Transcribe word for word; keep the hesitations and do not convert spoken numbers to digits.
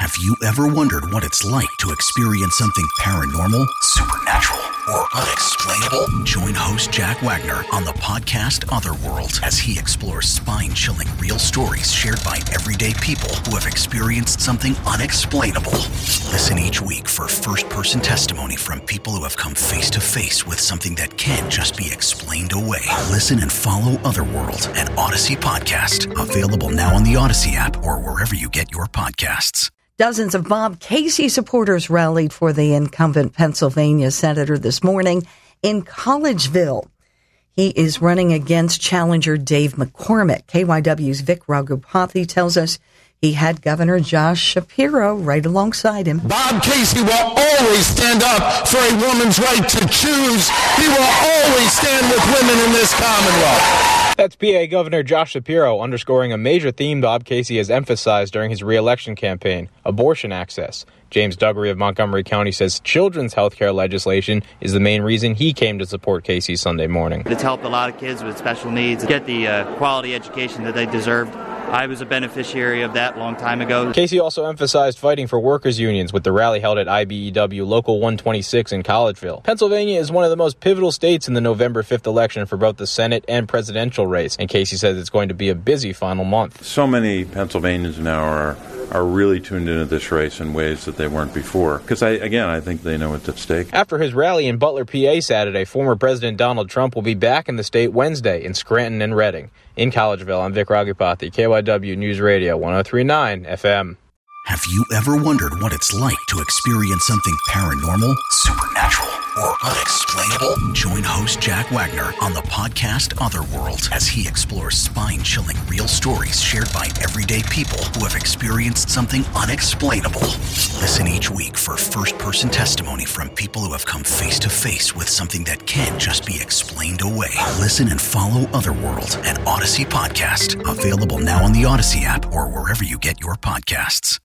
Have you ever wondered what it's like to experience something paranormal, supernatural, or unexplainable? Join host Jack Wagner on the podcast Otherworld as he explores spine-chilling real stories shared by everyday people who have experienced something unexplainable. Listen each week for first-person testimony from people who have come face-to-face with something that can't just be explained away. Listen and follow Otherworld, an Odyssey podcast, available now on the Odyssey app or wherever you get your podcasts. Dozens of Bob Casey supporters rallied for the incumbent Pennsylvania senator this morning in Collegeville. He is running against challenger Dave McCormick. K Y W's Vic Raghupathy tells us he had Governor Josh Shapiro right alongside him. Bob Casey will always stand up for a woman's right to choose. He will always stand with women in this Commonwealth. That's P A Governor Josh Shapiro underscoring a major theme Bob Casey has emphasized during his re-election campaign, abortion access. James Duggery of Montgomery County says children's health care legislation is the main reason he came to support Casey Sunday morning. It's helped a lot of kids with special needs get the uh, quality education that they deserved. I was a beneficiary of that a long time ago. Casey also emphasized fighting for workers' unions with the rally held at I B E W Local one twenty-six in Collegeville. Pennsylvania is one of the most pivotal states in the November fifth election for both the Senate and presidential race, and Casey says it's going to be a busy final month. So many Pennsylvanians now are are really tuned into this race in ways that they weren't before. Because, I, again, I think they know what's at stake. After his rally in Butler, P A Saturday, former President Donald Trump will be back in the state Wednesday in Scranton and Reading. In Collegeville, I'm Vic Raghupathy, K Y W News Radio, one oh three point nine F M. Have you ever wondered what it's like to experience something paranormal, supernatural, or unexplainable? Join host Jack Wagner on the podcast Otherworld as he explores spine-chilling real stories shared by everyday people who have experienced something unexplainable. Listen each week for first-person testimony from people who have come face-to-face with something that can't just be explained away. Listen and follow Otherworld, an Odyssey podcast, available now on the Odyssey app or wherever you get your podcasts.